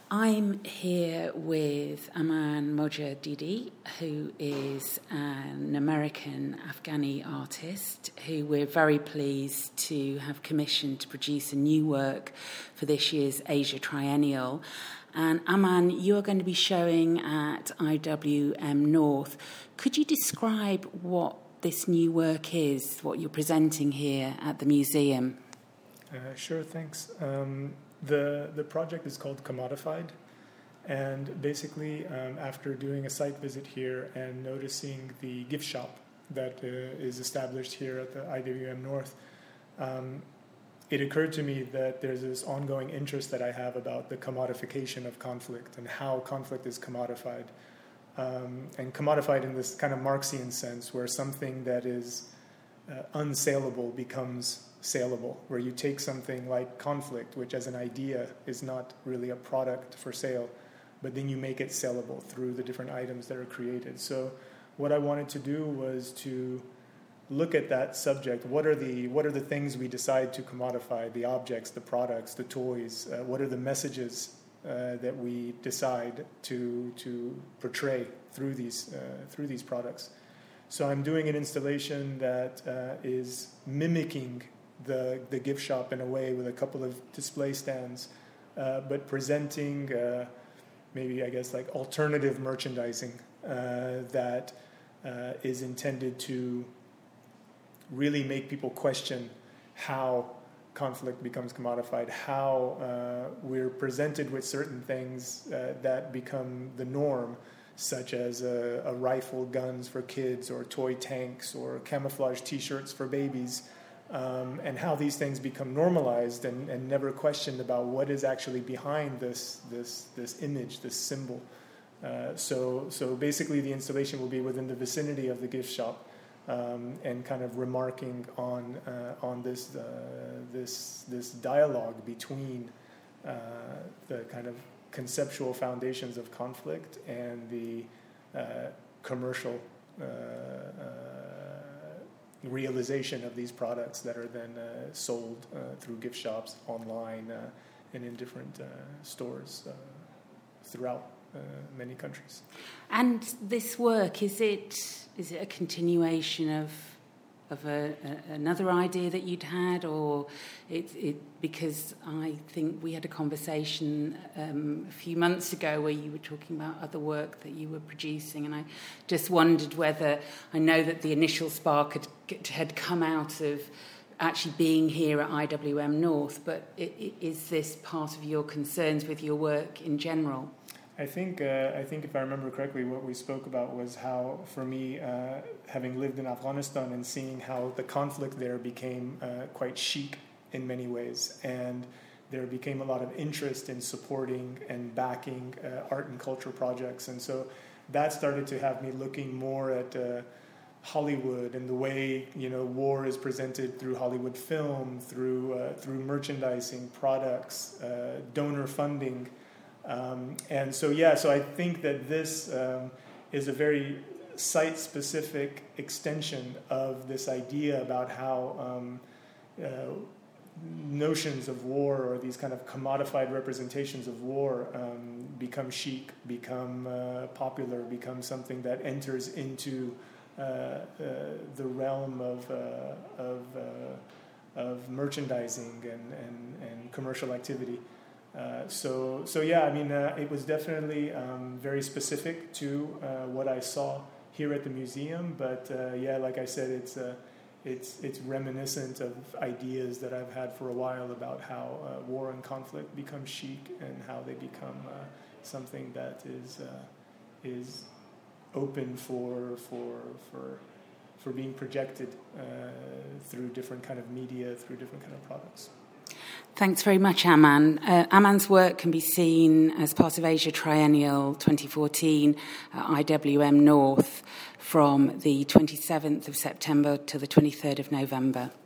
I'm here with Aman Mojaddidi, who is an American Afghani artist who we're very pleased to have commissioned to produce a new work for this year's Asia Triennial. And Aman, you're going to be showing at IWM North. Could you describe what this new work is, what you're presenting here at the museum? Sure, thanks. The project is called Commodified, and basically after doing a site visit here and noticing the gift shop that is established here at the IWM North, it occurred to me that there's this ongoing interest that I have about the commodification of conflict and how conflict is commodified. And commodified in this kind of Marxian sense, where something that is unsaleable becomes saleable, where you take something like conflict, which as an idea is not really a product for sale, but then you make it sellable through the different items that are created. So what I wanted to do was to look at that subject. What are the things we decide to commodify, the objects, the products, the toys? What are the messages that we decide to portray through these products? So I'm doing an installation that is mimicking the gift shop in a way, with a couple of display stands, but presenting maybe, I guess, like alternative merchandising that is intended to really make people question how conflict becomes commodified, how we're presented with certain things that become the norm, such as a rifle, guns for kids, or toy tanks, or camouflage T-shirts for babies, and how these things become normalized and never questioned about what is actually behind this image, this symbol. So basically, the installation will be within the vicinity of the gift shop, and kind of remarking on this dialogue between the kind of conceptual foundations of conflict and the commercial realization of these products that are then sold through gift shops, online, and in different stores throughout many countries. And this work, is it a continuation of another idea that you'd had, or because I think we had a conversation a few months ago where you were talking about other work that you were producing, and I just wondered whether, I know that the initial spark had come out of actually being here at IWM North, but is this part of your concerns with your work in general? I think if I remember correctly, what we spoke about was how, for me, having lived in Afghanistan and seeing how the conflict there became quite chic in many ways, and there became a lot of interest in supporting and backing art and culture projects, and so that started to have me looking more at Hollywood and the way war is presented through Hollywood film, through merchandising, products, donor funding. And so I think that this is a very site-specific extension of this idea about how notions of war, or these kind of commodified representations of war, become chic, become popular, become something that enters into the realm of merchandising and commercial activity. It was definitely very specific to what I saw here at the museum. But like I said, it's reminiscent of ideas that I've had for a while about how war and conflict become chic, and how they become something that is open for being projected through different kind of media, through different kind of products. Thanks very much, Aman. Aman's work can be seen as part of Asia Triennial 2014 at IWM North from the 27th of September to the 23rd of November.